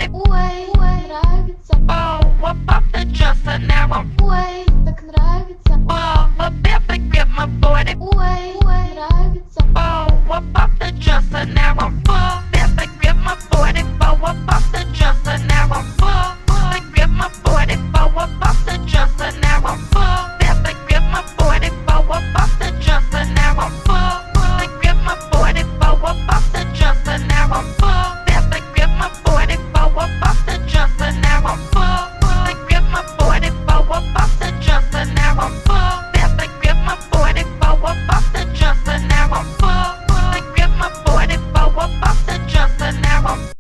Ой, нравится. О, вот так ты часто небом. Ой.